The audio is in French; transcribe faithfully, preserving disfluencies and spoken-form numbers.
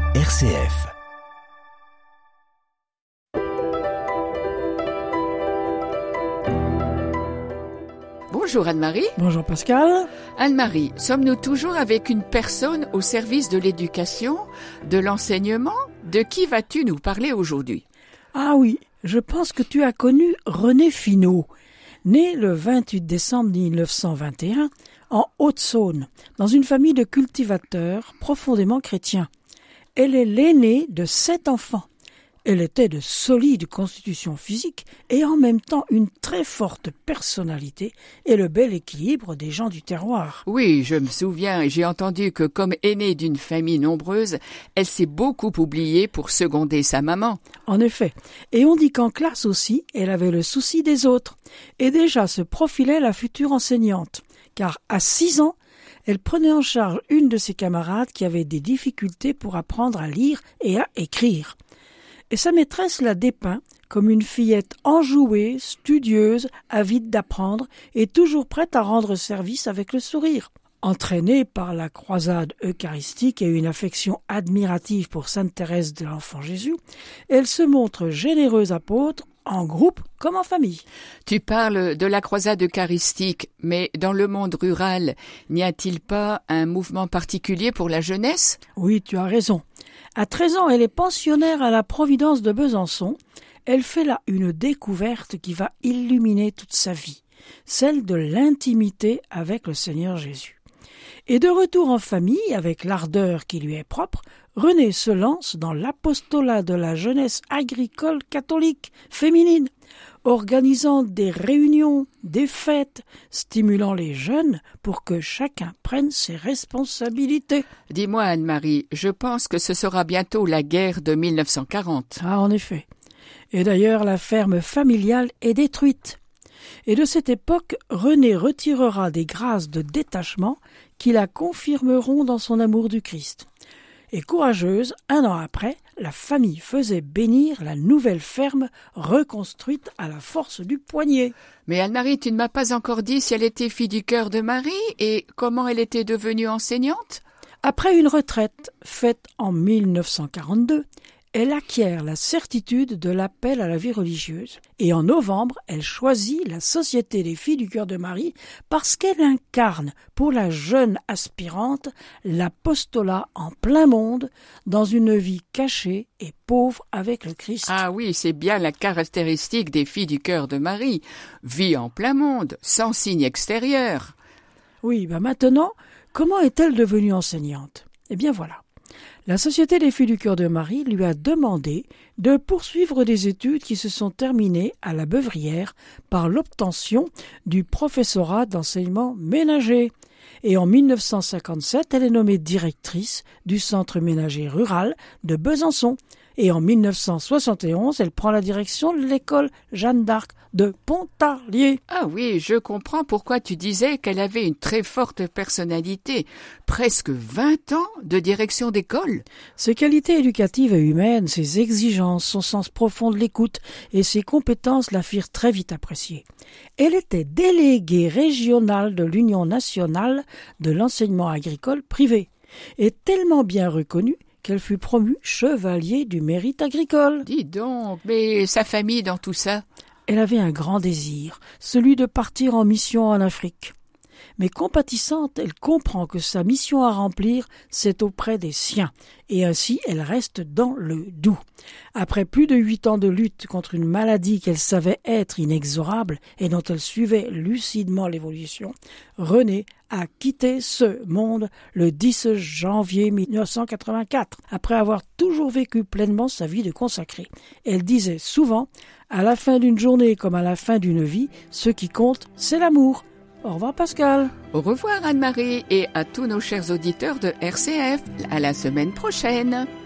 R C F. Bonjour Anne-Marie. Bonjour Pascal. Anne-Marie, sommes-nous toujours avec une personne au service de l'éducation, de l'enseignement? De qui vas-tu nous parler aujourd'hui? Ah oui, je pense que tu as connu René Finot, né le vingt-huit décembre mille neuf cent vingt et un en Haute-Saône, dans une famille de cultivateurs profondément chrétiens. Elle est l'aînée de sept enfants. Elle était de solide constitution physique et en même temps une très forte personnalité et le bel équilibre des gens du terroir. Oui, je me souviens et j'ai entendu que comme aînée d'une famille nombreuse, elle s'est beaucoup oubliée pour seconder sa maman. En effet, et on dit qu'en classe aussi, elle avait le souci des autres et déjà se profilait la future enseignante, car à six ans, elle prenait en charge une de ses camarades qui avait des difficultés pour apprendre à lire et à écrire. Et sa maîtresse la dépeint comme une fillette enjouée, studieuse, avide d'apprendre et toujours prête à rendre service avec le sourire. Entraînée par la croisade eucharistique et une affection admirative pour Sainte Thérèse de l'Enfant Jésus, elle se montre généreuse apôtre en groupe comme en famille. Tu parles de la croisade eucharistique, mais dans le monde rural, n'y a-t-il pas un mouvement particulier pour la jeunesse? Oui, tu as raison. À treize ans, elle est pensionnaire à la Providence de Besançon. Elle fait là une découverte qui va illuminer toute sa vie, celle de l'intimité avec le Seigneur Jésus. Et de retour en famille, avec l'ardeur qui lui est propre, René se lance dans l'apostolat de la jeunesse agricole catholique féminine, organisant des réunions, des fêtes, stimulant les jeunes pour que chacun prenne ses responsabilités. Dis-moi Anne-Marie, je pense que ce sera bientôt la guerre de mille neuf cent quarante. Ah, en effet. Et d'ailleurs, la ferme familiale est détruite. Et de cette époque, René retirera des grâces de détachement qui la confirmeront dans son amour du Christ. Et courageuse, un an après, la famille faisait bénir la nouvelle ferme reconstruite à la force du poignet. Mais Anne-Marie, tu ne m'as pas encore dit si elle était fille du cœur de Marie et comment elle était devenue enseignante? Après une retraite faite en mille neuf cent quarante-deux, elle acquiert la certitude de l'appel à la vie religieuse. Et en novembre, elle choisit la Société des filles du cœur de Marie parce qu'elle incarne pour la jeune aspirante l'apostolat en plein monde dans une vie cachée et pauvre avec le Christ. Ah oui, c'est bien la caractéristique des filles du cœur de Marie. Vie en plein monde, sans signe extérieur. Oui, ben maintenant, comment est-elle devenue enseignante? Eh bien voilà. La Société des filles du cœur de Marie lui a demandé de poursuivre des études qui se sont terminées à la Beuvrière par l'obtention du professorat d'enseignement ménager. Et en mille neuf cent cinquante-sept, elle est nommée directrice du centre ménager rural de Besançon. Et en mille neuf cent soixante et onze, elle prend la direction de l'école Jeanne d'Arc de Pontarlier. Ah oui, je comprends pourquoi tu disais qu'elle avait une très forte personnalité. Presque vingt ans de direction d'école. Ses qualités éducatives et humaines, ses exigences, son sens profond de l'écoute et ses compétences la firent très vite apprécier. Elle était déléguée régionale de l'Union nationale de l'enseignement agricole privé et tellement bien reconnue qu'elle fut promue chevalier du mérite agricole. Dis donc, mais sa famille dans tout ça? Elle avait un grand désir, celui de partir en mission en Afrique. Mais compatissante, elle comprend que sa mission à remplir, c'est auprès des siens, et ainsi elle reste dans le Doubs. Après plus de huit ans de lutte contre une maladie qu'elle savait être inexorable et dont elle suivait lucidement l'évolution, Renée a quitté ce monde le dix janvier mille neuf cent quatre-vingt-quatre, après avoir toujours vécu pleinement sa vie de consacrée. Elle disait souvent, à la fin d'une journée comme à la fin d'une vie, ce qui compte, c'est l'amour. Au revoir Pascal. Au revoir Anne-Marie et à tous nos chers auditeurs de R C F. À la semaine prochaine.